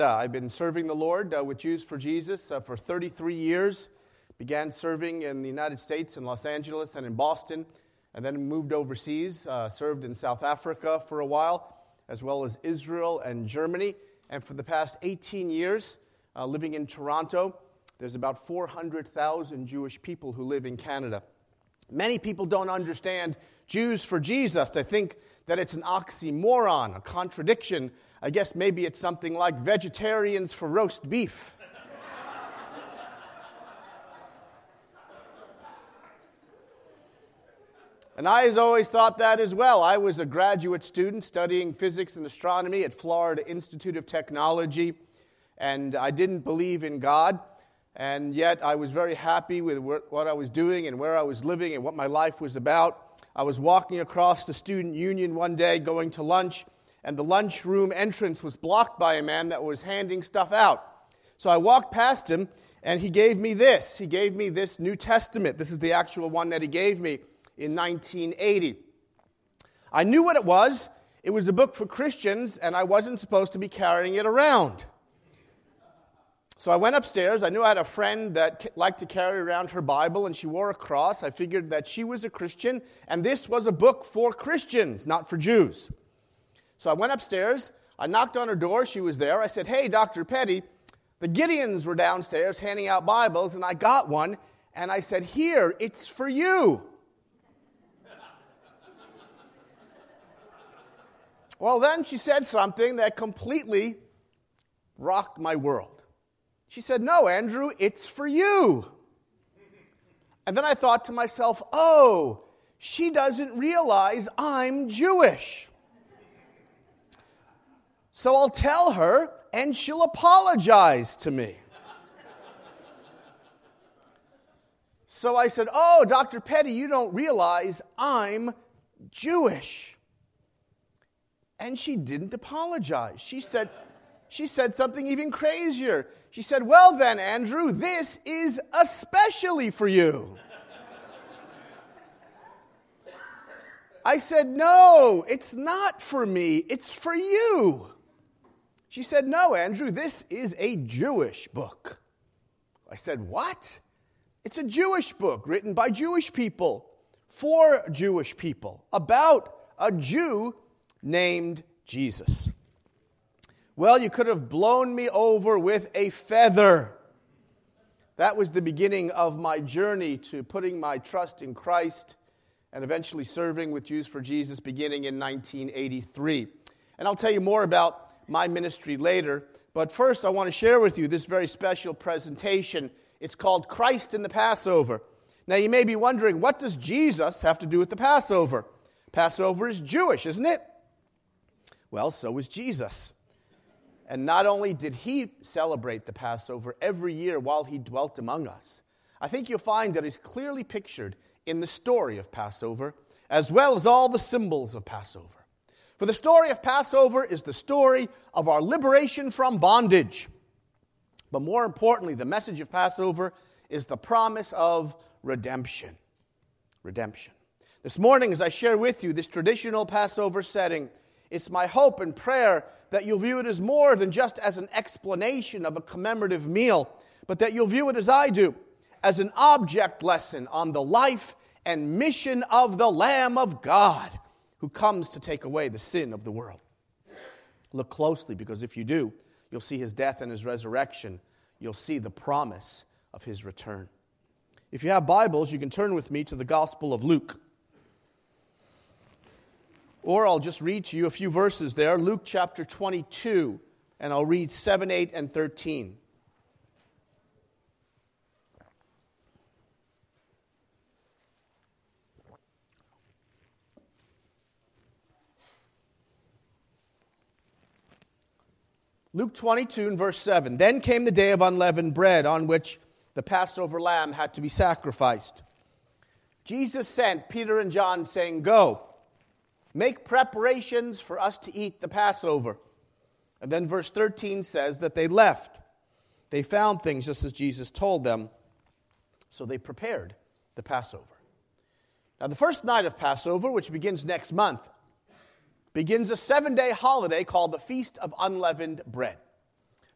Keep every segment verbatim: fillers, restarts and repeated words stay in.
Uh, I've been serving the Lord uh, with Jews for Jesus uh, for thirty-three years. Began serving in the United States, in Los Angeles and in Boston, and then moved overseas, uh, served in South Africa for a while, as well as Israel and Germany. And for the past eighteen years, uh, living in Toronto, there's about four hundred thousand Jewish people who live in Canada. Many people don't understand Jews for Jesus. They think that it's an oxymoron, a contradiction. I guess maybe it's something like vegetarians for roast beef. And I has always thought that as well. I was a graduate student studying physics and astronomy at Florida Institute of Technology, and I didn't believe in God, and yet I was very happy with what I was doing and where I was living and what my life was about. I was walking across the student union one day going to lunch, and the lunchroom entrance was blocked by a man that was handing stuff out. So I walked past him, and he gave me this. He gave me this New Testament. This is the actual one that he gave me in nineteen eighty. I knew what it was. It was a book for Christians, and I wasn't supposed to be carrying it around. So I went upstairs. I knew I had a friend that liked to carry around her Bible, and she wore a cross. I figured that she was a Christian, and this was a book for Christians, not for Jews. So I went upstairs. I knocked on her door. She was there. I said, "Hey, Doctor Petty, the Gideons were downstairs handing out Bibles, and I got one." And I said, "Here, it's for you." Well, then she said something that completely rocked my world. She said, "No, Andrew, it's for you." And then I thought to myself, oh, she doesn't realize I'm Jewish. So I'll tell her, and she'll apologize to me. So I said, "Oh, Doctor Petty, you don't realize I'm Jewish." And she didn't apologize. She said, she said something even crazier. She said, "Well then, Andrew, this is especially for you." I said, "No, it's not for me. It's for you." She said, "No, Andrew, this is a Jewish book." I said, "What?" "It's a Jewish book written by Jewish people, for Jewish people, about a Jew named Jesus." Well, you could have blown me over with a feather. That was the beginning of my journey to putting my trust in Christ and eventually serving with Jews for Jesus beginning in nineteen eighty-three. And I'll tell you more about my ministry later, but first I want to share with you this very special presentation. It's called Christ in the Passover. Now you may be wondering, what does Jesus have to do with the Passover? Passover is Jewish, isn't it? Well, so is Jesus. And not only did he celebrate the Passover every year while he dwelt among us, I think you'll find that he's clearly pictured in the story of Passover, as well as all the symbols of Passover. For the story of Passover is the story of our liberation from bondage. But more importantly, the message of Passover is the promise of redemption. Redemption. This morning, as I share with you this traditional Passover setting, it's my hope and prayer that you'll view it as more than just as an explanation of a commemorative meal, but that you'll view it as I do, as an object lesson on the life and mission of the Lamb of God, who comes to take away the sin of the world. Look closely, because if you do, you'll see his death and his resurrection. You'll see the promise of his return. If you have Bibles, you can turn with me to the Gospel of Luke. Or I'll just read to you a few verses there. Luke chapter twenty-two, and I'll read seven, eight, and thirteen. Luke twenty-two and verse seven. "Then came the day of unleavened bread, on which the Passover lamb had to be sacrificed. Jesus sent Peter and John, saying, 'Go, make preparations for us to eat the Passover.' And then verse thirteen says that they left. They found things just as Jesus told them, so they prepared the Passover." Now, the first night of Passover, which begins next month, begins a seven-day holiday called the Feast of Unleavened Bread.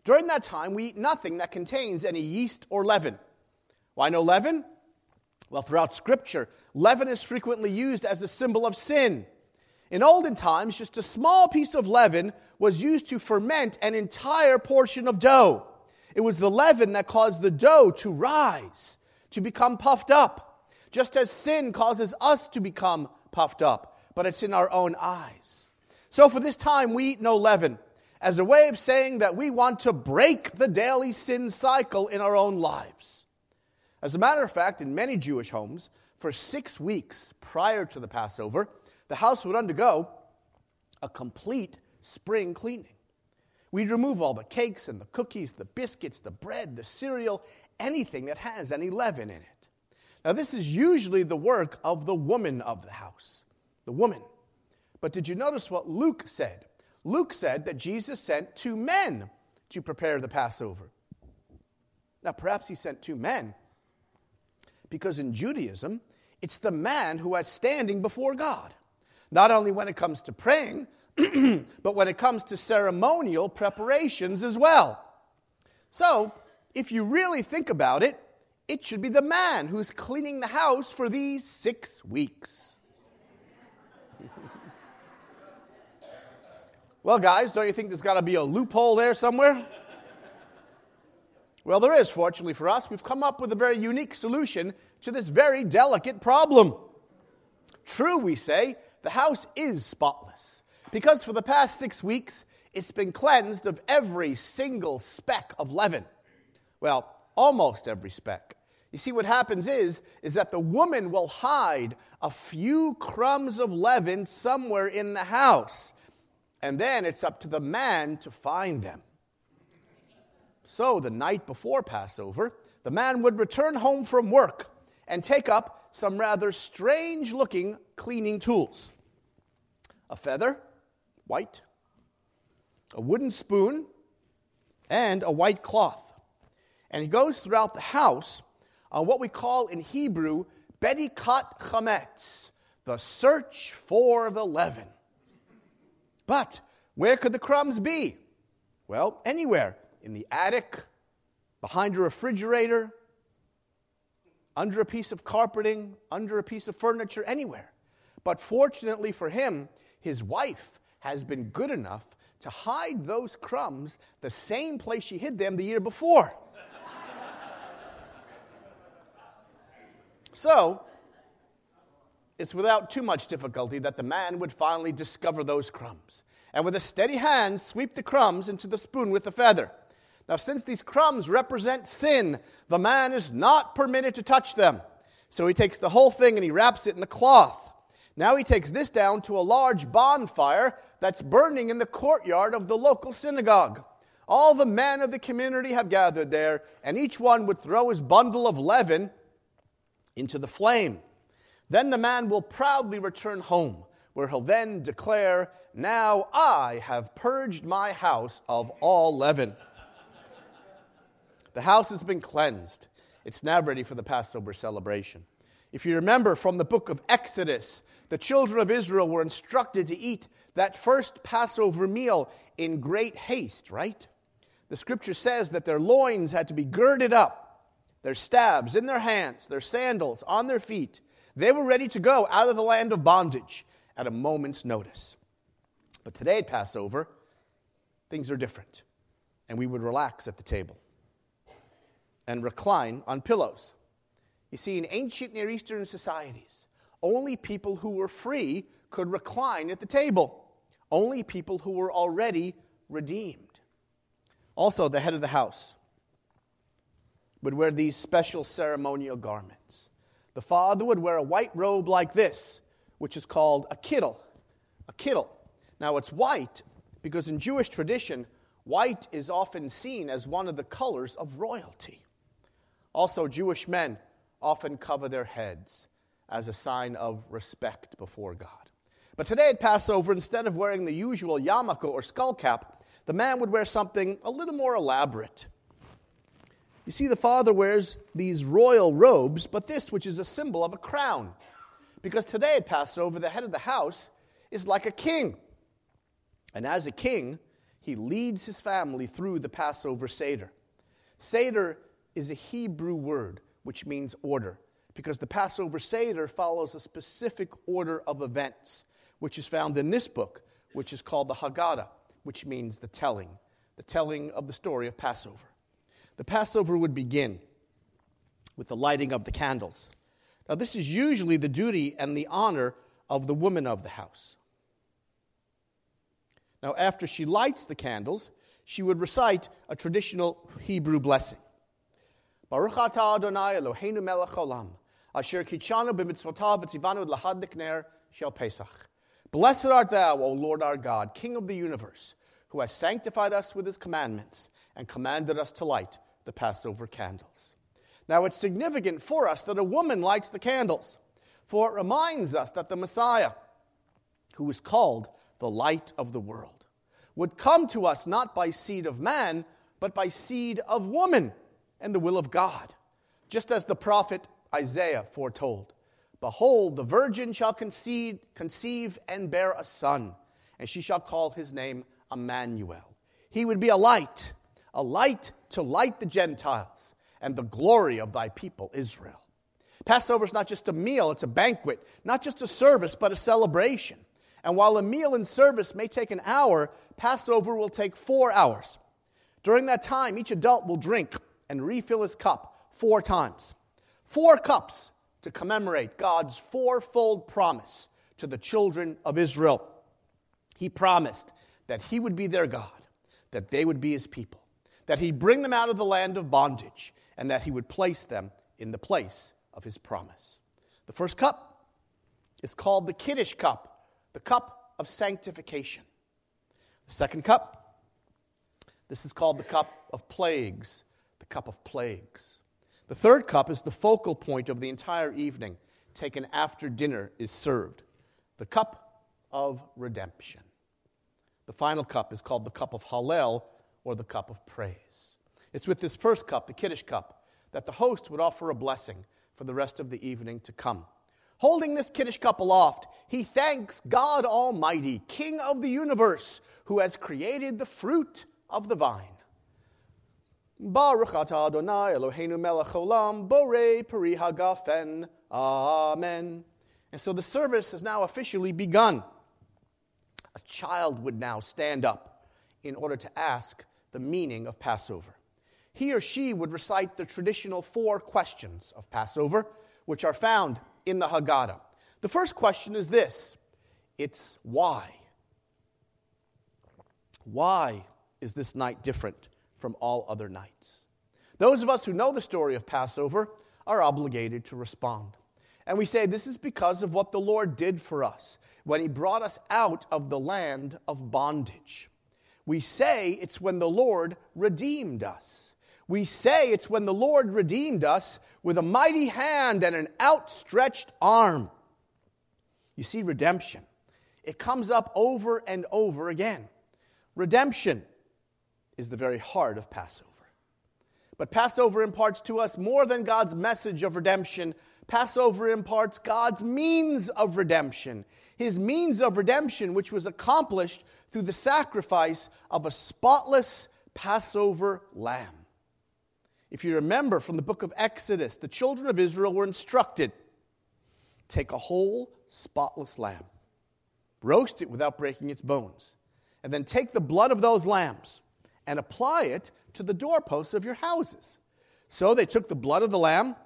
During that time, we eat nothing that contains any yeast or leaven. Why no leaven? Well, throughout Scripture, leaven is frequently used as a symbol of sin. In olden times, just a small piece of leaven was used to ferment an entire portion of dough. It was the leaven that caused the dough to rise, to become puffed up, just as sin causes us to become puffed up, but it's in our own eyes. So for this time, we eat no leaven, as a way of saying that we want to break the daily sin cycle in our own lives. As a matter of fact, in many Jewish homes, for six weeks prior to the Passover, the house would undergo a complete spring cleaning. We'd remove all the cakes and the cookies, the biscuits, the bread, the cereal, anything that has any leaven in it. Now, this is usually the work of the woman of the house, the woman. But did you notice what Luke said? Luke said that Jesus sent two men to prepare the Passover. Now, perhaps he sent two men because in Judaism, it's the man who has standing before God. Not only when it comes to praying, but when it comes to ceremonial preparations as well. So, if you really think about it, it should be the man who's cleaning the house for these six weeks. Well, guys, don't you think there's got to be a loophole there somewhere? Well, there is, fortunately for us. We've come up with a very unique solution to this very delicate problem. True, we say, the house is spotless, because for the past six weeks, it's been cleansed of every single speck of leaven. Well, almost every speck. You see, what happens is, is that the woman will hide a few crumbs of leaven somewhere in the house, and then it's up to the man to find them. So, the night before Passover, the man would return home from work and take up some rather strange-looking cleaning tools. A feather, white, a wooden spoon, and a white cloth. And he goes throughout the house on what we call in Hebrew, Bedikat Chametz, the search for the leaven. But where could the crumbs be? Well, anywhere. In the attic, behind a refrigerator, under a piece of carpeting, under a piece of furniture, anywhere. But fortunately for him, his wife has been good enough to hide those crumbs the same place she hid them the year before. So, it's without too much difficulty that the man would finally discover those crumbs, and with a steady hand sweep the crumbs into the spoon with the feather. Now, since these crumbs represent sin, the man is not permitted to touch them. So he takes the whole thing and he wraps it in the cloth. Now he takes this down to a large bonfire that's burning in the courtyard of the local synagogue. All the men of the community have gathered there, and each one would throw his bundle of leaven into the flame. Then the man will proudly return home, where he'll then declare, "Now I have purged my house of all leaven." The house has been cleansed. It's now ready for the Passover celebration. If you remember from the book of Exodus, the children of Israel were instructed to eat that first Passover meal in great haste, right? The scripture says that their loins had to be girded up, their staves in their hands, their sandals on their feet. They were ready to go out of the land of bondage at a moment's notice. But today at Passover, things are different, and we would relax at the table and recline on pillows. You see, in ancient Near Eastern societies, only people who were free could recline at the table. Only people who were already redeemed. Also, the head of the house would wear these special ceremonial garments. The father would wear a white robe like this, which is called a kittel. A kittel. Now, it's white because in Jewish tradition, white is often seen as one of the colors of royalty. Also, Jewish men often cover their heads as a sign of respect before God. But today at Passover, instead of wearing the usual yarmulke or skull cap, the man would wear something a little more elaborate. You see, the father wears these royal robes, but this, which is a symbol of a crown. Because today at Passover, the head of the house is like a king. And as a king, he leads his family through the Passover Seder. Seder is a Hebrew word which means order, because the Passover Seder follows a specific order of events, which is found in this book, which is called the Haggadah, which means the telling, the telling of the story of Passover. The Passover would begin with the lighting of the candles. Now, this is usually the duty and the honor of the woman of the house. Now, after she lights the candles, she would recite a traditional Hebrew blessing. Baruch atah Adonai Eloheinu melech haolam, asher kitshanu b'mitzvotav v'tzivanu l'hadlik ner shel Pesach. Blessed art thou, O Lord our God, King of the universe, who has sanctified us with his commandments and commanded us to light the Passover candles. Now, it's significant for us that a woman lights the candles, for it reminds us that the Messiah, who is called the light of the world, would come to us not by seed of man, but by seed of woman and the will of God. Just as the prophet Isaiah foretold, behold, the virgin shall conceive, conceive and bear a son, and she shall call his name Emmanuel. He would be a light, a light to light the Gentiles and the glory of thy people Israel. Passover is not just a meal, it's a banquet, not just a service, but a celebration. And while a meal and service may take an hour, Passover will take four hours. During that time, each adult will drink and refill his cup four times. Four cups to commemorate God's fourfold promise to the children of Israel. He promised that he would be their God, that they would be his people, that he'd bring them out of the land of bondage, and that he would place them in the place of his promise. The first cup is called the Kiddush cup, the cup of sanctification. The second cup, this is called the cup of plagues, the cup of plagues. The third cup is the focal point of the entire evening, taken after dinner is served, the cup of redemption. The final cup is called the cup of Hallel, or the cup of praise. It's with this first cup, the Kiddush cup, that the host would offer a blessing for the rest of the evening to come. Holding this Kiddush cup aloft, he thanks God Almighty, King of the universe, who has created the fruit of the vine. Baruch atah Adonai Eloheinu melech haolam, borei peri hagafen. Amen. And so the service has now officially begun. A child would now stand up in order to ask the meaning of Passover. He or she would recite the traditional four questions of Passover, which are found in the Haggadah. The first question is this. It's why? Why is this night different from all other nights? Those of us who know the story of Passover are obligated to respond. And we say this is because of what the Lord did for us when he brought us out of the land of bondage. We say it's when the Lord redeemed us. We say it's when the Lord redeemed us with a mighty hand and an outstretched arm. You see, redemption, it comes up over and over again. Redemption is the very heart of Passover. But Passover imparts to us more than God's message of redemption. Passover imparts God's means of redemption. His means of redemption, which was accomplished through the sacrifice of a spotless Passover lamb. If you remember from the book of Exodus, the children of Israel were instructed, take a whole spotless lamb, roast it without breaking its bones, and then take the blood of those lambs and apply it to the doorposts of your houses. So they took the blood of the lamb,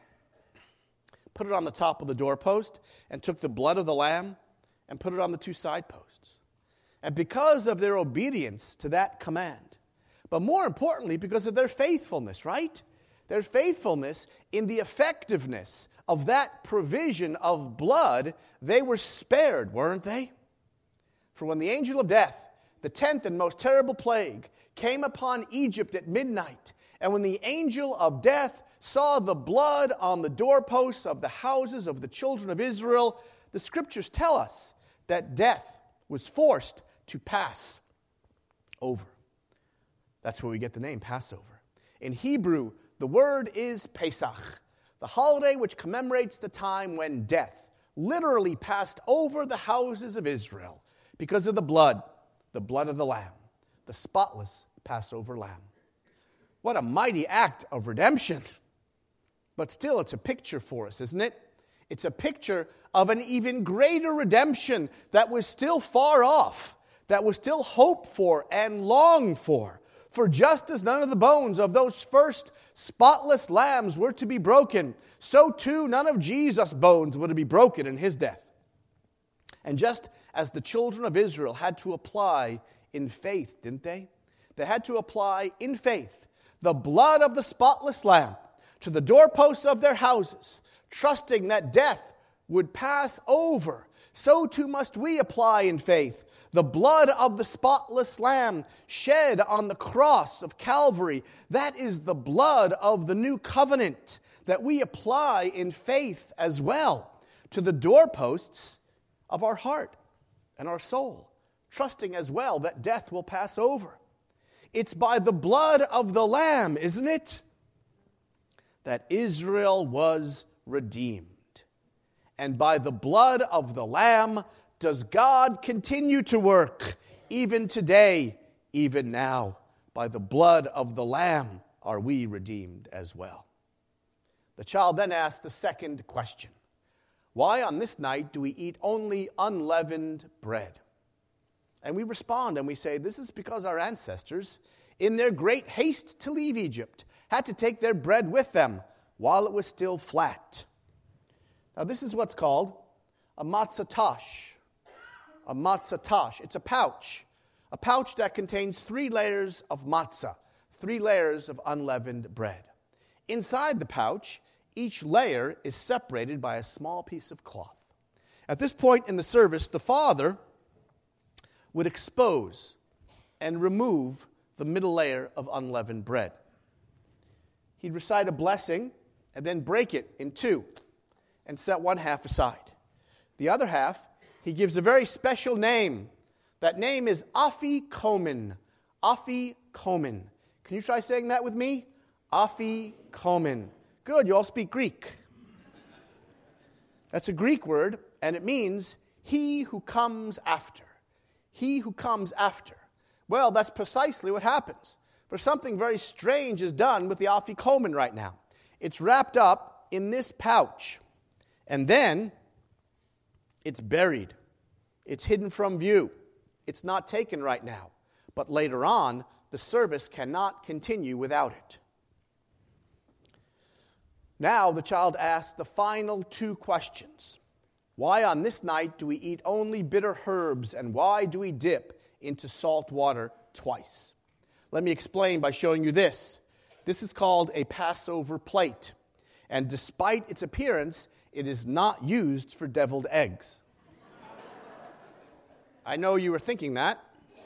put it on the top of the doorpost, and took the blood of the lamb and put it on the two side posts. And because of their obedience to that command, but more importantly, because of their faithfulness, right? Their faithfulness in the effectiveness of that provision of blood, they were spared, weren't they? For when the angel of death, the tenth and most terrible plague, came upon Egypt at midnight, and when the angel of death saw the blood on the doorposts of the houses of the children of Israel, the scriptures tell us that death was forced to pass over. That's where we get the name Passover. In Hebrew, the word is Pesach, the holiday which commemorates the time when death literally passed over the houses of Israel because of the blood, the blood of the Lamb, the spotless Passover lamb. What a mighty act of redemption. But still, it's a picture for us, isn't it? It's a picture of an even greater redemption that was still far off, that was still hoped for and longed for. For just as none of the bones of those first spotless lambs were to be broken, so too none of Jesus' bones were to be broken in his death. And just as the children of Israel had to apply in faith, didn't they? They had to apply in faith the blood of the spotless lamb to the doorposts of their houses, trusting that death would pass over. So too must we apply in faith the blood of the spotless lamb shed on the cross of Calvary. That is the blood of the new covenant that we apply in faith as well to the doorposts of our heart and our soul, trusting as well that death will pass over. It's by the blood of the Lamb, isn't it, that Israel was redeemed. And by the blood of the Lamb does God continue to work, even today, even now. By the blood of the Lamb are we redeemed as well. The child then asked the second question. Why on this night do we eat only unleavened bread? And we respond and we say, this is because our ancestors, in their great haste to leave Egypt, had to take their bread with them while it was still flat. Now this is what's called a matzah tash. A matzah tash. It's a pouch. A pouch that contains three layers of matzah, three layers of unleavened bread. Inside the pouch, each layer is separated by a small piece of cloth. At this point in the service, the father would expose and remove the middle layer of unleavened bread. He'd recite a blessing and then break it in two and set one half aside. The other half, he gives a very special name. That name is Afikomen. Afikomen. Can you try saying that with me? Afikomen. Good, you all speak Greek. That's a Greek word, and it means he who comes after. He who comes after. Well, that's precisely what happens. For something very strange is done with the Afikomen right now. It's wrapped up in this pouch, and then it's buried. It's hidden from view. It's not taken right now. But later on, the service cannot continue without it. Now the child asks the final two questions. Why on this night do we eat only bitter herbs, and why do we dip into salt water twice? Let me explain by showing you this. This is called a Passover plate, and despite its appearance, it is not used for deviled eggs. I know you were thinking that.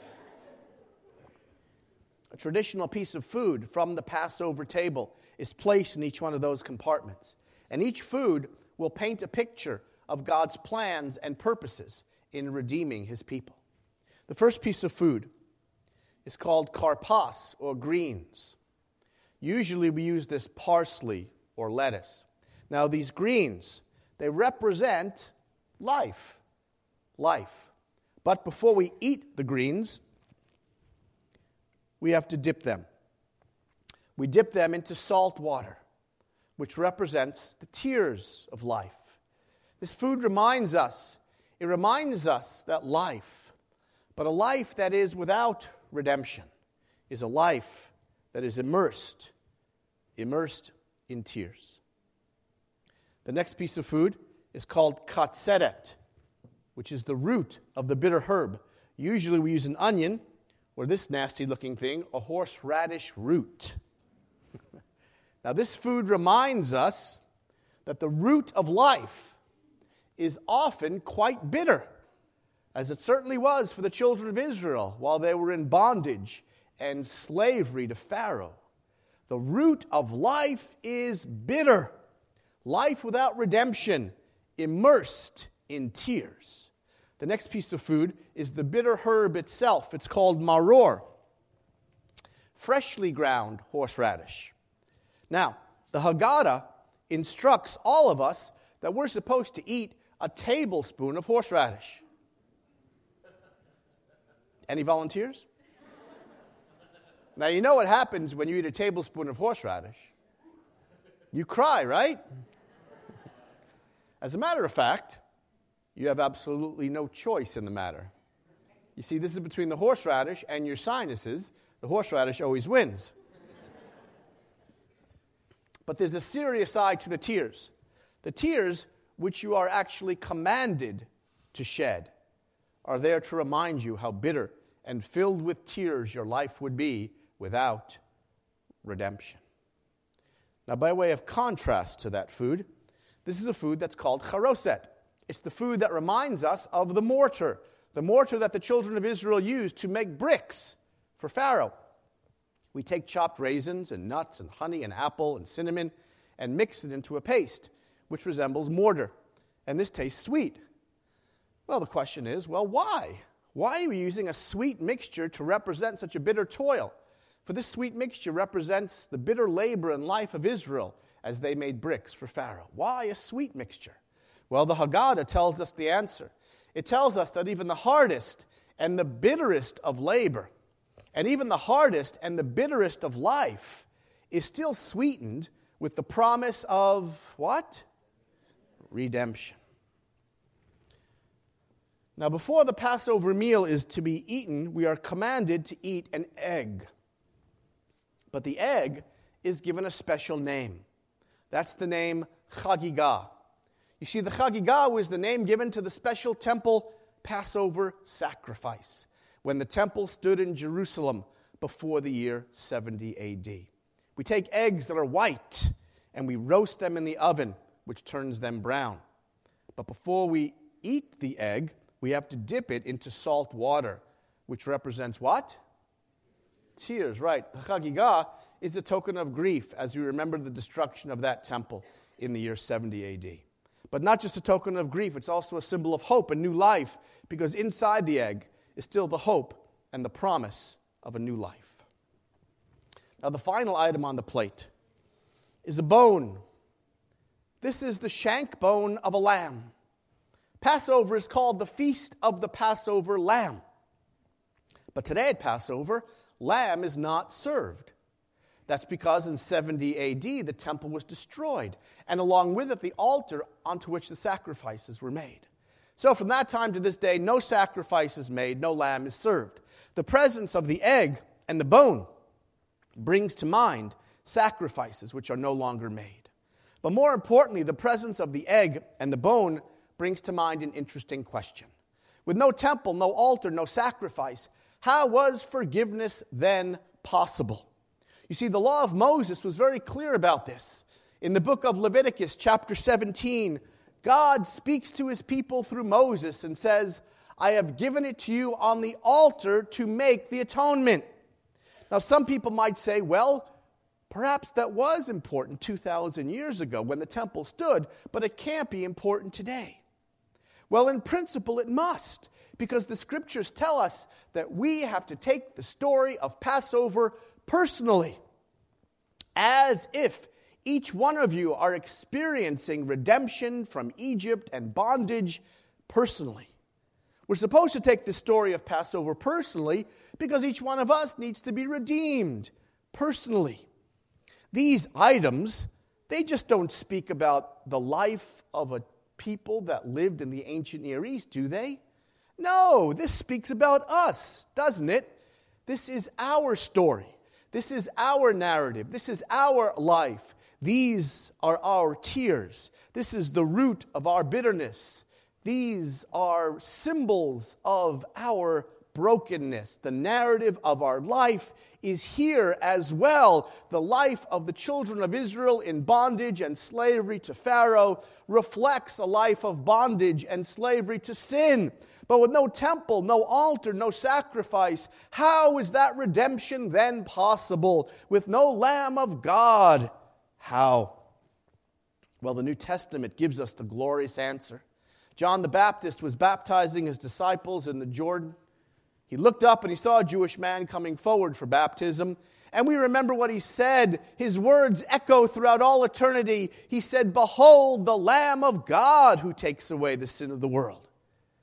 A traditional piece of food from the Passover table is placed in each one of those compartments. And each food will paint a picture of God's plans and purposes in redeeming his people. The first piece of food is called karpas, or greens. Usually we use this parsley or lettuce. Now these greens, they represent life. Life. But before we eat the greens, we have to dip them. We dip them into salt water, which represents the tears of life. This food reminds us, it reminds us that life, but a life that is without redemption, is a life that is immersed, immersed in tears. The next piece of food is called katseret, which is the root of the bitter herb. Usually we use an onion, or this nasty-looking thing, a horseradish root. Now this food reminds us that the root of life is often quite bitter, as it certainly was for the children of Israel while they were in bondage and slavery to Pharaoh. The root of life is bitter. Life without redemption, immersed in tears. The next piece of food is the bitter herb itself. It's called maror, freshly ground horseradish. Now, the Haggadah instructs all of us that we're supposed to eat a tablespoon of horseradish. Any volunteers? Now, you know what happens when you eat a tablespoon of horseradish. You cry, right? As a matter of fact, you have absolutely no choice in the matter. You see, this is between the horseradish and your sinuses. The horseradish always wins. But there's a serious side to the tears. The tears, which you are actually commanded to shed, are there to remind you how bitter and filled with tears your life would be without redemption. Now, by way of contrast to that food, this is a food that's called charoset. It's the food that reminds us of the mortar, the mortar that the children of Israel used to make bricks for Pharaoh. We take chopped raisins and nuts and honey and apple and cinnamon and mix it into a paste, which resembles mortar. And this tastes sweet. Well, the question is, well, why? Why are we using a sweet mixture to represent such a bitter toil? For this sweet mixture represents the bitter labor and life of Israel as they made bricks for Pharaoh. Why a sweet mixture? Well, the Haggadah tells us the answer. It tells us that even the hardest and the bitterest of labor, and even the hardest and the bitterest of life, is still sweetened with the promise of what? Redemption. Now, before the Passover meal is to be eaten, we are commanded to eat an egg. But the egg is given a special name. That's the name Chagigah. You see, the Chagigah was the name given to the special temple Passover sacrifice when the temple stood in Jerusalem before the year seventy A D. We take eggs that are white and we roast them in the oven, which turns them brown. But before we eat the egg, we have to dip it into salt water, which represents what? Tears, right. The Chagigah is a token of grief as we remember the destruction of that temple in the year seventy A D. But not just a token of grief, it's also a symbol of hope and new life, because inside the egg is still the hope and the promise of a new life. Now, the final item on the plate is a bone. This is the shank bone of a lamb. Passover is called the Feast of the Passover Lamb. But today at Passover, lamb is not served. That's because in seventy A D, the temple was destroyed, and along with it, the altar onto which the sacrifices were made. So from that time to this day, no sacrifice is made, no lamb is served. The presence of the egg and the bone brings to mind sacrifices which are no longer made. But more importantly, the presence of the egg and the bone brings to mind an interesting question. With no temple, no altar, no sacrifice, how was forgiveness then possible? You see, the law of Moses was very clear about this. In the book of Leviticus, chapter seventeen, God speaks to his people through Moses and says, I have given it to you on the altar to make the atonement. Now, some people might say, well, perhaps that was important two thousand years ago when the temple stood, but it can't be important today. Well, in principle, it must, because the scriptures tell us that we have to take the story of Passover personally, as if each one of you are experiencing redemption from Egypt and bondage personally. We're supposed to take the story of Passover personally because each one of us needs to be redeemed personally. These items, they just don't speak about the life of a people that lived in the ancient Near East, do they? No, this speaks about us, doesn't it? This is our story. This is our narrative. This is our life. These are our tears. This is the root of our bitterness. These are symbols of our brokenness. The narrative of our life is here as well. The life of the children of Israel in bondage and slavery to Pharaoh reflects a life of bondage and slavery to sin. But with no temple, no altar, no sacrifice, how is that redemption then possible? With no Lamb of God, how? Well, the New Testament gives us the glorious answer. John the Baptist was baptizing his disciples in the Jordan. He looked up and he saw a Jewish man coming forward for baptism. And we remember what he said. His words echo throughout all eternity. He said, "Behold the Lamb of God who takes away the sin of the world."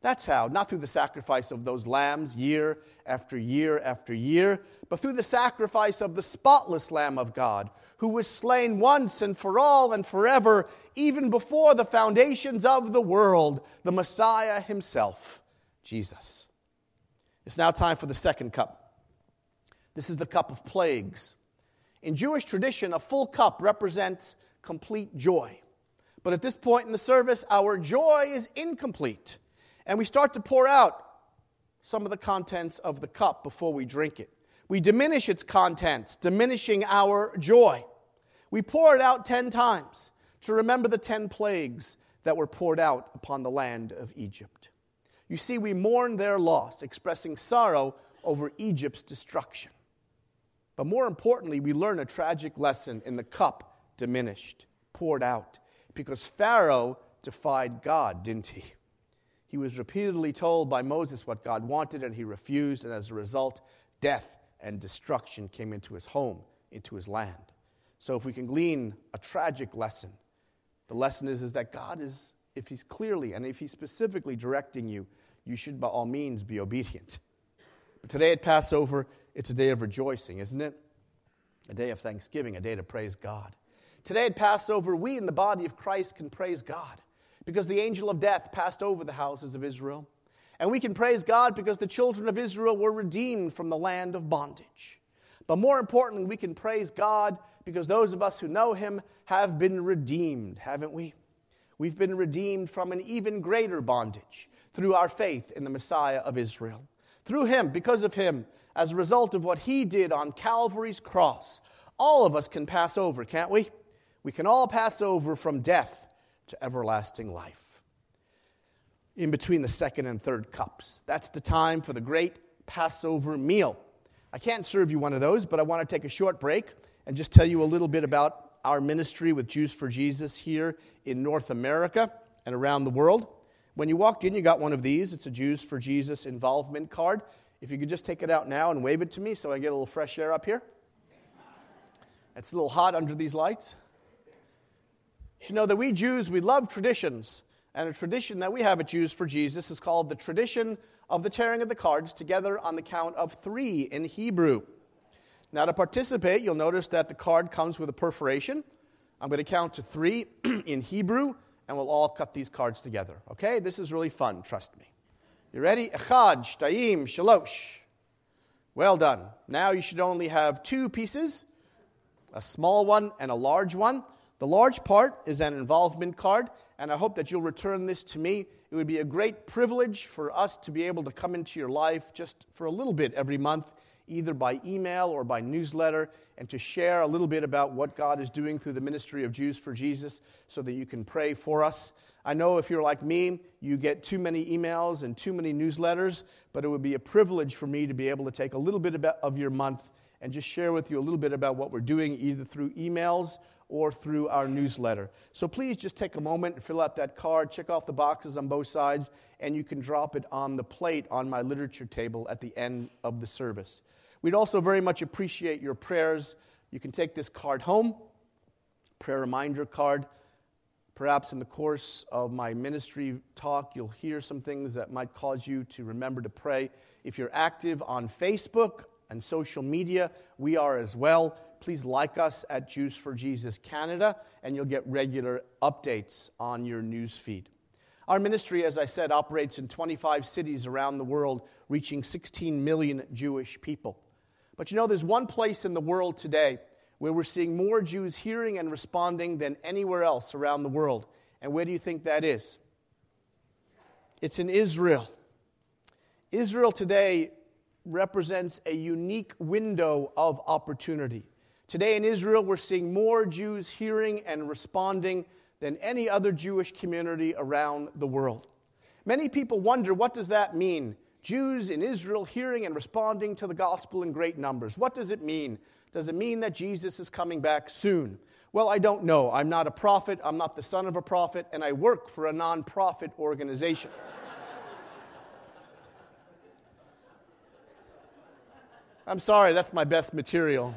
That's how, not through the sacrifice of those lambs year after year after year, but through the sacrifice of the spotless Lamb of God, who was slain once and for all and forever, even before the foundations of the world, the Messiah himself, Jesus. It's now time for the second cup. This is the cup of plagues. In Jewish tradition, a full cup represents complete joy. But at this point in the service, our joy is incomplete. And we start to pour out some of the contents of the cup before we drink it. We diminish its contents, diminishing our joy. We pour it out ten times to remember the ten plagues that were poured out upon the land of Egypt. You see, we mourn their loss, expressing sorrow over Egypt's destruction. But more importantly, we learn a tragic lesson in the cup diminished, poured out, because Pharaoh defied God, didn't he? He was repeatedly told by Moses what God wanted, and he refused, and as a result, death and destruction came into his home, into his land. So if we can glean a tragic lesson, the lesson is, is that God is, if he's clearly and if he's specifically directing you, you should by all means be obedient. But today at Passover, it's a day of rejoicing, isn't it? A day of thanksgiving, a day to praise God. Today at Passover, we in the body of Christ can praise God because the angel of death passed over the houses of Israel. And we can praise God because the children of Israel were redeemed from the land of bondage. But more importantly, we can praise God because those of us who know him have been redeemed, haven't we? We've been redeemed from an even greater bondage through our faith in the Messiah of Israel. Through him, because of him, as a result of what he did on Calvary's cross, all of us can pass over, can't we? We can all pass over from death to everlasting life. In between the second and third cups. That's the time for the great Passover meal. I can't serve you one of those, but I want to take a short break and just tell you a little bit about our ministry with Jews for Jesus here in North America and around the world. When you walked in, you got one of these. It's a Jews for Jesus involvement card. If you could just take it out now and wave it to me so I get a little fresh air up here. It's a little hot under these lights. You know that we Jews, we love traditions. And a tradition that we have at Jews for Jesus is called the tradition of the tearing of the cards together on the count of three in Hebrew. Now to participate, you'll notice that the card comes with a perforation. I'm going to count to three in Hebrew, and we'll all cut these cards together. Okay? This is really fun, trust me. You ready? Echad, shtayim, shalosh. Well done. Now you should only have two pieces, a small one and a large one. The large part is an involvement card, and I hope that you'll return this to me. It would be a great privilege for us to be able to come into your life just for a little bit every month, either by email or by newsletter, and to share a little bit about what God is doing through the ministry of Jews for Jesus so that you can pray for us. I know if you're like me, you get too many emails and too many newsletters, but it would be a privilege for me to be able to take a little bit about, of your month and just share with you a little bit about what we're doing either through emails or through our newsletter. So please just take a moment and fill out that card, check off the boxes on both sides, and you can drop it on the plate on my literature table at the end of the service. We'd also very much appreciate your prayers. You can take this card home, prayer reminder card. Perhaps in the course of my ministry talk, you'll hear some things that might cause you to remember to pray. If you're active on Facebook and social media, we are as well. Please like us at Jews for Jesus Canada, and you'll get regular updates on your news feed. Our ministry, as I said, operates in twenty-five cities around the world, reaching sixteen million Jewish people. But you know, there's one place in the world today where we're seeing more Jews hearing and responding than anywhere else around the world. And where do you think that is? It's in Israel. Israel today represents a unique window of opportunity. Today in Israel, we're seeing more Jews hearing and responding than any other Jewish community around the world. Many people wonder, what does that mean? Jews in Israel hearing and responding to the gospel in great numbers. What does it mean? Does it mean that Jesus is coming back soon? Well, I don't know. I'm not a prophet. I'm not the son of a prophet, and I work for a non-profit organization. I'm sorry, that's my best material.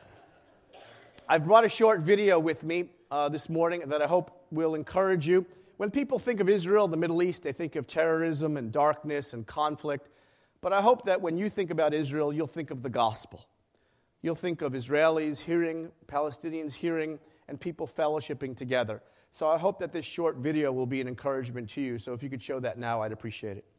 I've brought a short video with me uh, this morning that I hope will encourage you. When people think of Israel, the Middle East, they think of terrorism and darkness and conflict. But I hope that when you think about Israel, you'll think of the gospel. You'll think of Israelis hearing, Palestinians hearing, and people fellowshipping together. So I hope that this short video will be an encouragement to you. So if you could show that now, I'd appreciate it.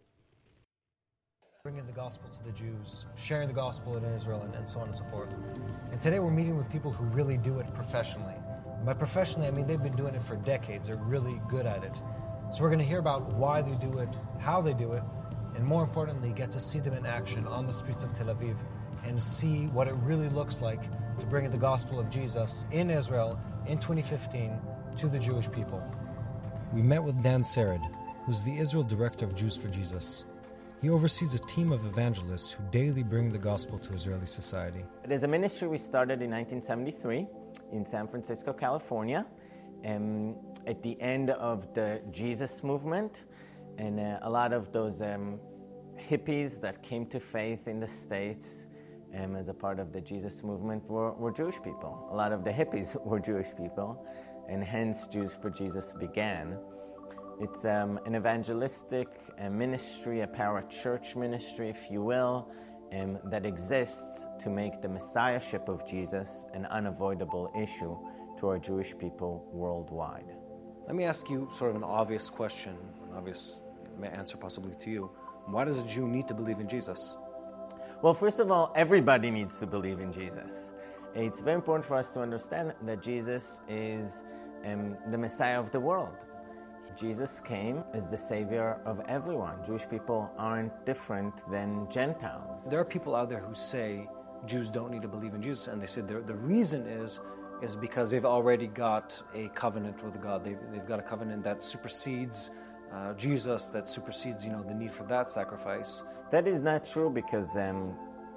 Bringing the gospel to the Jews, sharing the gospel in Israel, and, and so on and so forth. And today we're meeting with people who really do it professionally. And by professionally, I mean they've been doing it for decades. They're really good at it. So we're going to hear about why they do it, how they do it, and more importantly, get to see them in action on the streets of Tel Aviv and see what it really looks like to bring the gospel of Jesus in Israel in twenty fifteen to the Jewish people. We met with Dan Sered, who's the Israel Director of Jews for Jesus. He oversees a team of evangelists who daily bring the gospel to Israeli society. It is a ministry we started in nineteen seventy-three in San Francisco, California, um, at the end of the Jesus movement, and uh, a lot of those um, hippies that came to faith in the States um, as a part of the Jesus movement were, were Jewish people. A lot of the hippies were Jewish people, and hence Jews for Jesus began. It's um, an evangelistic uh, ministry, a parachurch ministry, if you will, um, that exists to make the messiahship of Jesus an unavoidable issue to our Jewish people worldwide. Let me ask you sort of an obvious question, an obvious answer possibly to you. Why does a Jew need to believe in Jesus? Well, first of all, everybody needs to believe in Jesus. It's very important for us to understand that Jesus is um, the Messiah of the world. Jesus came as the Savior of everyone. Jewish people aren't different than Gentiles. There are people out there who say Jews don't need to believe in Jesus, and they say the reason is is because they've already got a covenant with God. They've, they've got a covenant that supersedes uh, Jesus, that supersedes, you know, the need for that sacrifice. That is not true because um,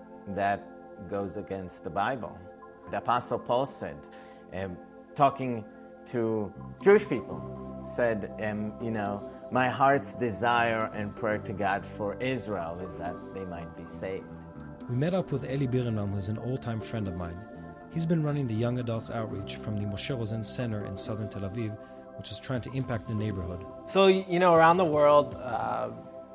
that goes against the Bible. The Apostle Paul said, um, talking to Jewish people, said, um, you know, my heart's desire and prayer to God for Israel is that they might be saved. We met up with Eli Birnbaum, who's an old-time friend of mine. He's been running the Young Adults Outreach from the Moshe Rosen Center in southern Tel Aviv, which is trying to impact the neighborhood. So, you know, around the world, uh,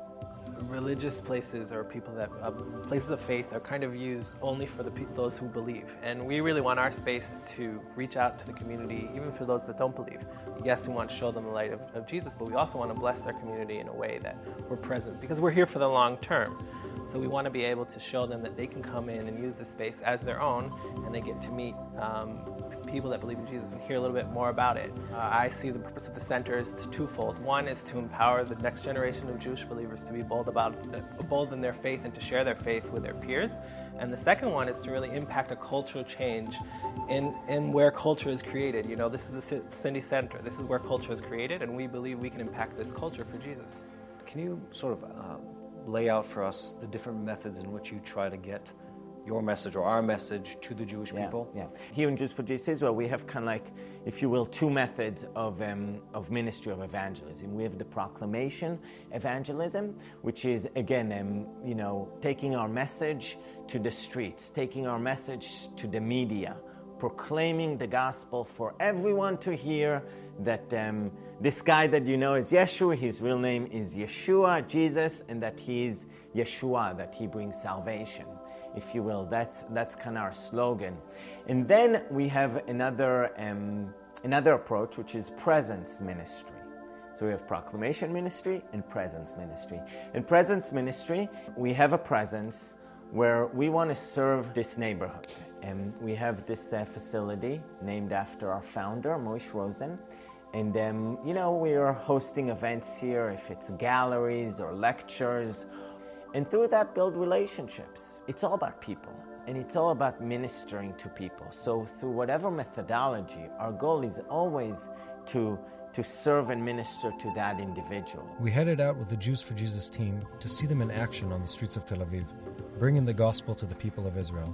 religious places or people that uh, places of faith are kind of used only for the pe- those who believe, and we really want our space to reach out to the community, even for those that don't believe. Yes, we want to show them the light of, of Jesus, but we also want to bless their community in a way that we're present, because we're here for the long term. So we want to be able to show them that they can come in and use this space as their own, and they get to meet um, people that believe in Jesus and hear a little bit more about it. Uh, I see the purpose of the center is twofold. One is to empower the next generation of Jewish believers to be bold about bold in their faith and to share their faith with their peers. And the second one is to really impact a cultural change in, in where culture is created. You know, this is the Cindy Center. This is where culture is created, and we believe we can impact this culture for Jesus. Can you sort of uh, lay out for us the different methods in which you try to get your message or our message to the Jewish yeah, people? Yeah. Here in Jews for Jesus Israel, we have kind of like, if you will, two methods of um, of ministry of evangelism. We have the proclamation evangelism, which is, again, um, you know, taking our message to the streets, taking our message to the media, proclaiming the gospel for everyone to hear that um, this guy that you know is Yeshua, his real name is Yeshua, Jesus, and that he is Yeshua, that he brings salvation, if you will. That's that's kind of our slogan. And then we have another um, another approach, which is presence ministry. So we have proclamation ministry and presence ministry. In presence ministry, we have a presence where we want to serve this neighborhood. And we have this uh, facility named after our founder, Moshe Rosen. And, um, you know, we are hosting events here, if it's galleries or lectures. And through that, build relationships. It's all about people, and it's all about ministering to people. So through whatever methodology, our goal is always to, to serve and minister to that individual. We headed out with the Jews for Jesus team to see them in action on the streets of Tel Aviv, bringing the gospel to the people of Israel.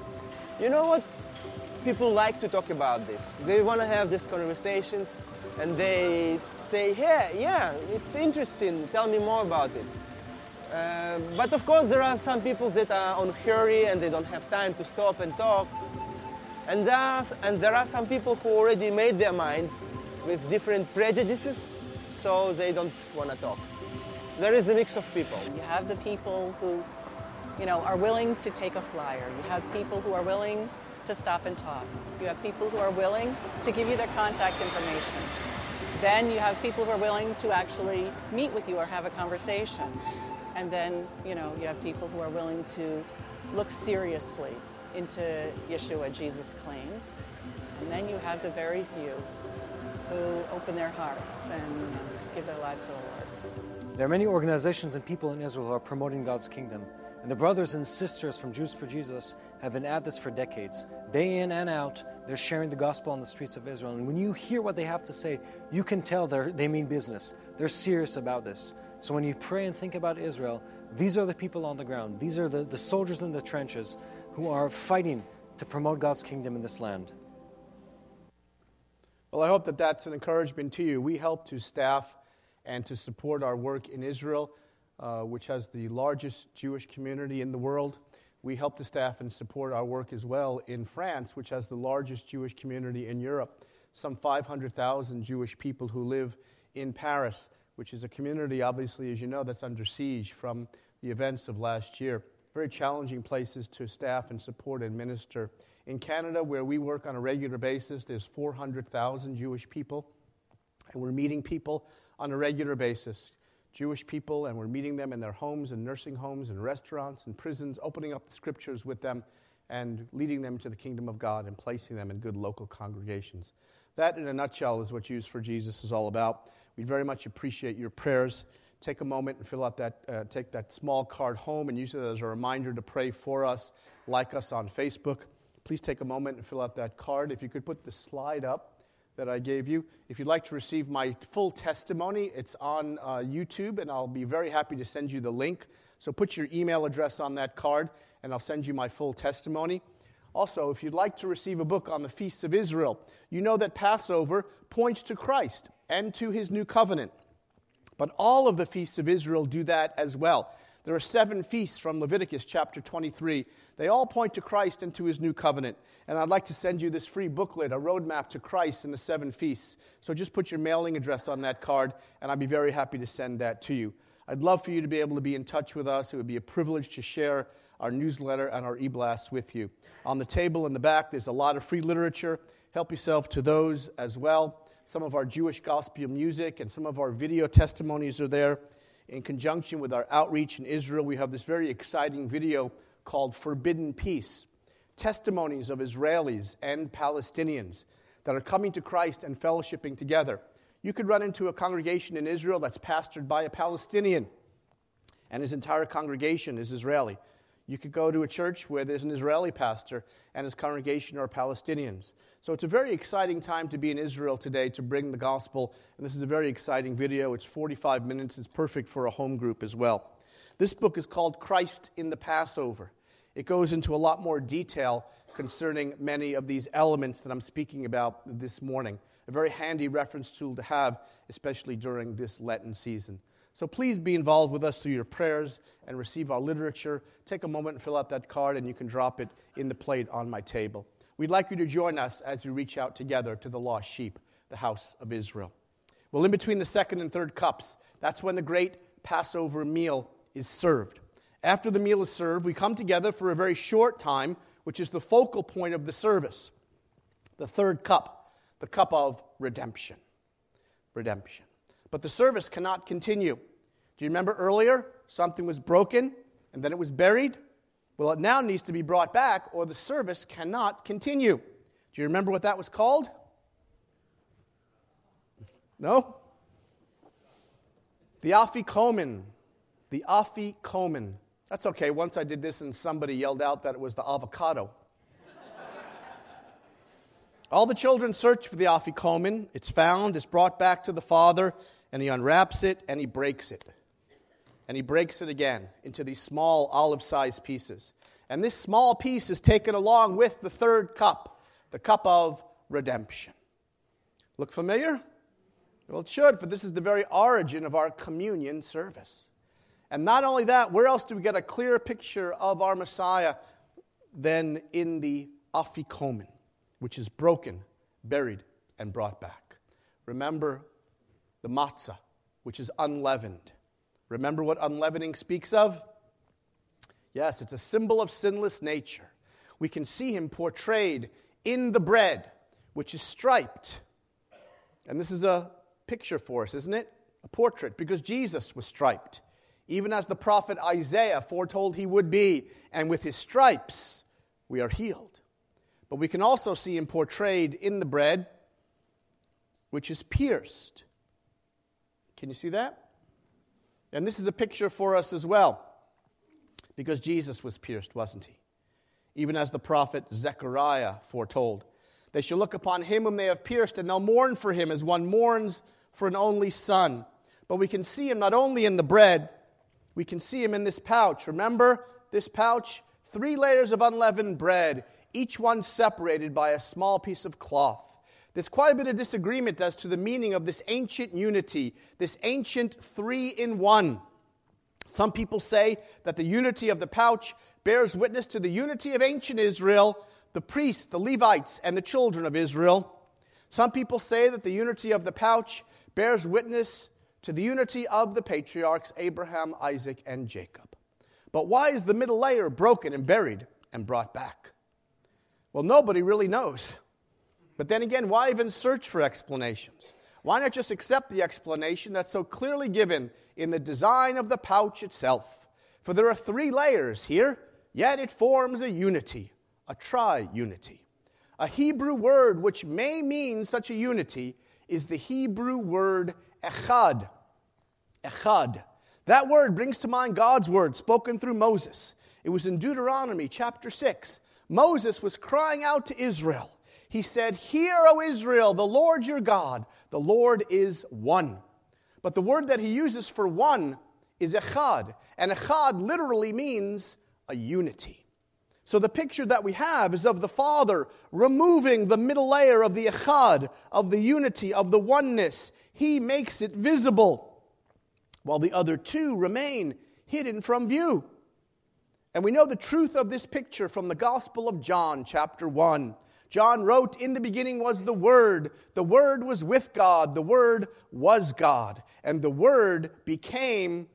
You know what? People like to talk about this. They want to have these conversations, and they say, yeah, yeah, it's interesting, tell me more about it. Uh, but of course there are some people that are on hurry and they don't have time to stop and talk. And there are, and there are some people who already made their mind with different prejudices. so they don't want to talk. There is a mix of people. You have the people who, you know, are willing to take a flyer. You have people who are willing to stop and talk. You have people who are willing to give you their contact information. Then you have people who are willing to actually meet with you or have a conversation. And then, you know, you have people who are willing to look seriously into Yeshua, Jesus' claims. And then you have the very few who open their hearts and give their lives to the Lord. There are many organizations and people in Israel who are promoting God's kingdom. And the brothers and sisters from Jews for Jesus have been at this for decades. Day in and out, they're sharing the gospel on the streets of Israel. And when you hear what they have to say, you can tell they they mean business. They're serious about this. So when you pray and think about Israel, these are the people on the ground. These are the, the soldiers in the trenches who are fighting to promote God's kingdom in this land. Well, I hope that that's an encouragement to you. We help to staff and to support our work in Israel, uh, which has the largest Jewish community in the world. We help to staff and support our work as well in France, which has the largest Jewish community in Europe. Some five hundred thousand Jewish people who live in Paris, which is a community, obviously, as you know, that's under siege from the events of last year. Very challenging places to staff and support and minister. In Canada, where we work on a regular basis, there's four hundred thousand Jewish people, and we're meeting people on a regular basis. Jewish people, and we're meeting them in their homes and nursing homes and restaurants and prisons, opening up the scriptures with them and leading them to the kingdom of God and placing them in good local congregations. That, in a nutshell, is what Jews for Jesus is all about. We very much appreciate your prayers. Take a moment and fill out that, uh, take that small card home and use it as a reminder to pray for us, like us on Facebook. Please take a moment and fill out that card. If you could put the slide up that I gave you. If you'd like to receive my full testimony, it's on uh, YouTube, and I'll be very happy to send you the link. So put your email address on that card, and I'll send you my full testimony. Also, if you'd like to receive a book on the Feasts of Israel, you know that Passover points to Christ and to his new covenant. But all of the Feasts of Israel do that as well. There are seven feasts from Leviticus chapter twenty-three. They all point to Christ and to his new covenant. And I'd like to send you this free booklet, a roadmap to Christ and the seven feasts. So just put your mailing address on that card, and I'd be very happy to send that to you. I'd love for you to be able to be in touch with us. It would be a privilege to share our newsletter and our e-blasts with you. On the table in the back, there's a lot of free literature. Help yourself to those as well. Some of our Jewish gospel music and some of our video testimonies are there. In conjunction with our outreach in Israel, we have this very exciting video called Forbidden Peace. Testimonies of Israelis and Palestinians that are coming to Christ and fellowshipping together. You could run into a congregation in Israel that's pastored by a Palestinian, and his entire congregation is Israeli. You could go to a church where there's an Israeli pastor and his congregation are Palestinians. So it's a very exciting time to be in Israel today to bring the gospel. And this is a very exciting video. It's forty-five minutes. It's perfect for a home group as well. This book is called Christ in the Passover. It goes into a lot more detail concerning many of these elements that I'm speaking about this morning. A very handy reference tool to have, especially during this Lenten season. So please be involved with us through your prayers and receive our literature. Take a moment and fill out that card, and you can drop it in the plate on my table. We'd like you to join us as we reach out together to the lost sheep, the house of Israel. Well, in between the second and third cups, that's when the great Passover meal is served. After the meal is served, we come together for a very short time, which is the focal point of the service. The third cup, the cup of redemption. Redemption. But the service cannot continue. Do you remember earlier? Something was broken, and then it was buried. Well, it now needs to be brought back, or the service cannot continue. Do you remember what that was called? No? The afikomen. The afikomen. That's okay. Once I did this and somebody yelled out that it was the avocado. All the children search for the afikomen. It's found, it's brought back to the father, and he unwraps it and he breaks it. And he breaks it again into these small olive-sized pieces. And this small piece is taken along with the third cup, the cup of redemption. Look familiar? Well, it should, for this is the very origin of our communion service. And not only that, where else do we get a clearer picture of our Messiah than in the afikomen, which is broken, buried, and brought back? Remember the matzah, which is unleavened. Remember what unleavening speaks of? Yes, it's a symbol of sinless nature. We can see him portrayed in the bread, which is striped. And this is a picture for us, isn't it? A portrait, because Jesus was striped, even as the prophet Isaiah foretold he would be, and with his stripes we are healed. But we can also see him portrayed in the bread, which is pierced. Can you see that? And this is a picture for us as well, because Jesus was pierced, wasn't he? Even as the prophet Zechariah foretold. They shall look upon him whom they have pierced, and they'll mourn for him as one mourns for an only son. But we can see him not only in the bread, we can see him in this pouch. Remember this pouch? Three layers of unleavened bread, each one separated by a small piece of cloth. There's quite a bit of disagreement as to the meaning of this ancient unity, this ancient three-in-one. Some people say that the unity of the pouch bears witness to the unity of ancient Israel, the priests, the Levites, and the children of Israel. Some people say that the unity of the pouch bears witness to the unity of the patriarchs Abraham, Isaac, and Jacob. But why is the middle layer broken and buried and brought back? Well, nobody really knows. But then again, why even search for explanations? Why not just accept the explanation that's so clearly given in the design of the pouch itself? For there are three layers here, yet it forms a unity, a tri-unity. A Hebrew word which may mean such a unity is the Hebrew word echad. Echad. That word brings to mind God's word spoken through Moses. It was in Deuteronomy chapter six. Moses was crying out to Israel. He said, "Hear, O Israel, the Lord your God, the Lord is one." But the word that he uses for one is echad. And echad literally means a unity. So the picture that we have is of the Father removing the middle layer of the echad, of the unity, of the oneness. He makes it visible, while the other two remain hidden from view. And we know the truth of this picture from the Gospel of John, chapter one. John wrote, "In the beginning was the Word. The Word was with God. The Word was God. And the Word became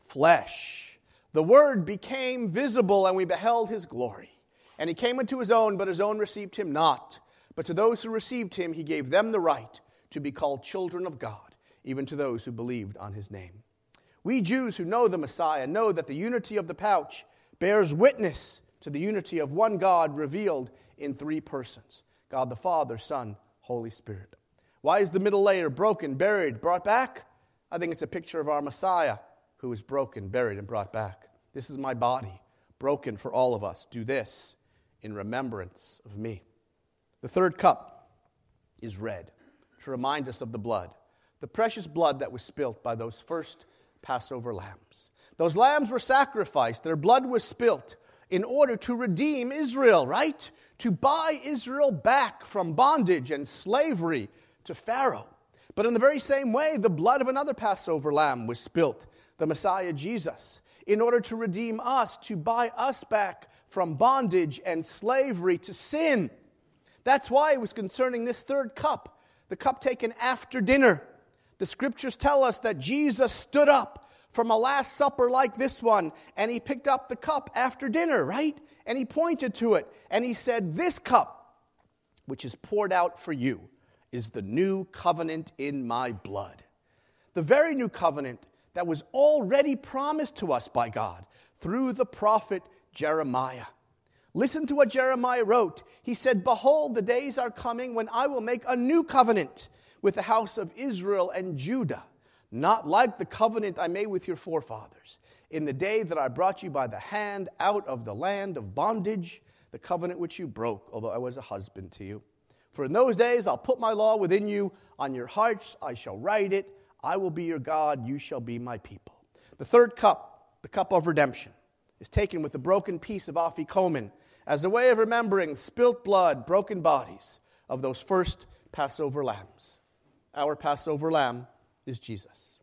flesh." The Word became visible, and we beheld his glory. And he came unto his own, but his own received him not. But to those who received him, he gave them the right to be called children of God, even to those who believed on his name. We Jews who know the Messiah know that the unity of the pouch bears witness to the unity of one God revealed in three persons: God the Father, Son, Holy Spirit. Why is the middle layer broken, buried, brought back? I think it's a picture of our Messiah, who was broken, buried, and brought back. This is my body, broken for all of us. Do this in remembrance of me. The third cup is red, to remind us of the blood, the precious blood that was spilt by those first Passover lambs. Those lambs were sacrificed. Their blood was spilt in order to redeem Israel, right? To buy Israel back from bondage and slavery to Pharaoh. But in the very same way, the blood of another Passover lamb was spilt, the Messiah Jesus, in order to redeem us, to buy us back from bondage and slavery to sin. That's why it was concerning this third cup, the cup taken after dinner. The scriptures tell us that Jesus stood up from a Last Supper like this one, and he picked up the cup after dinner, right? And he pointed to it, and he said, "This cup, which is poured out for you, is the new covenant in my blood." The very new covenant that was already promised to us by God through the prophet Jeremiah. Listen to what Jeremiah wrote. He said, "Behold, the days are coming when I will make a new covenant with the house of Israel and Judah, not like the covenant I made with your forefathers in the day that I brought you by the hand out of the land of bondage, the covenant which you broke, although I was a husband to you. For in those days I'll put my law within you, on your hearts I shall write it, I will be your God, you shall be my people." The third cup, the cup of redemption, is taken with the broken piece of afikomen as a way of remembering spilt blood, broken bodies of those first Passover lambs. Our Passover lamb is Jesus.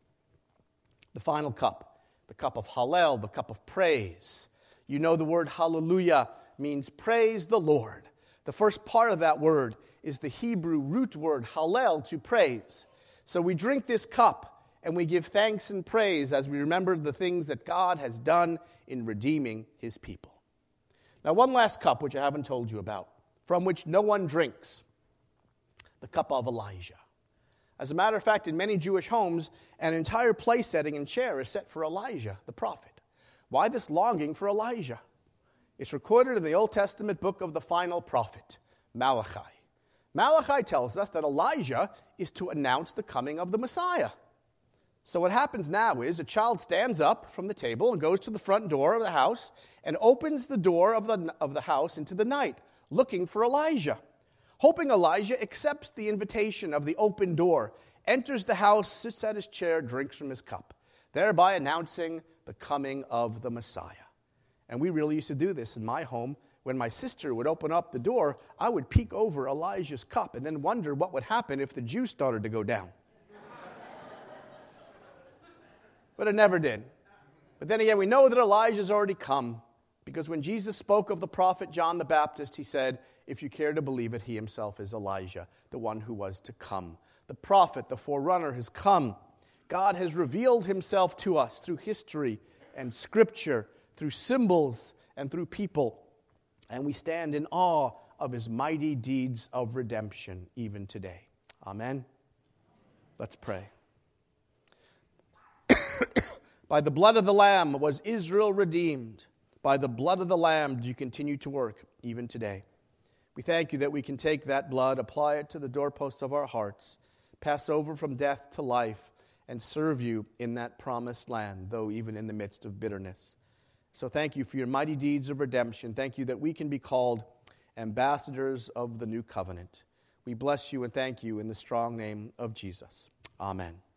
The final cup, the cup of Hallel, the cup of praise. You know the word hallelujah means praise the Lord. The first part of that word is the Hebrew root word Hallel, to praise. So we drink this cup, and we give thanks and praise as we remember the things that God has done in redeeming his people. Now, one last cup, which I haven't told you about, from which no one drinks, the cup of Elijah. As a matter of fact, in many Jewish homes, an entire place setting and chair is set for Elijah, the prophet. Why this longing for Elijah? It's recorded in the Old Testament book of the final prophet, Malachi. Malachi tells us that Elijah is to announce the coming of the Messiah. So what happens now is a child stands up from the table and goes to the front door of the house and opens the door of the, of the house into the night, looking for Elijah. Hoping Elijah accepts the invitation of the open door, enters the house, sits at his chair, drinks from his cup, thereby announcing the coming of the Messiah. And we really used to do this in my home. When my sister would open up the door, I would peek over Elijah's cup and then wonder what would happen if the juice started to go down. But it never did. But then again, we know that Elijah's already come, because when Jesus spoke of the prophet John the Baptist, he said, if you care to believe it, he himself is Elijah, the one who was to come. The prophet, the forerunner, has come. God has revealed himself to us through history and scripture, through symbols and through people. And we stand in awe of his mighty deeds of redemption even today. Amen. Let's pray. By the blood of the Lamb was Israel redeemed. By the blood of the Lamb do you continue to work even today. We thank you that we can take that blood, apply it to the doorposts of our hearts, pass over from death to life, and serve you in that promised land, though even in the midst of bitterness. So thank you for your mighty deeds of redemption. Thank you that we can be called ambassadors of the new covenant. We bless you and thank you in the strong name of Jesus. Amen.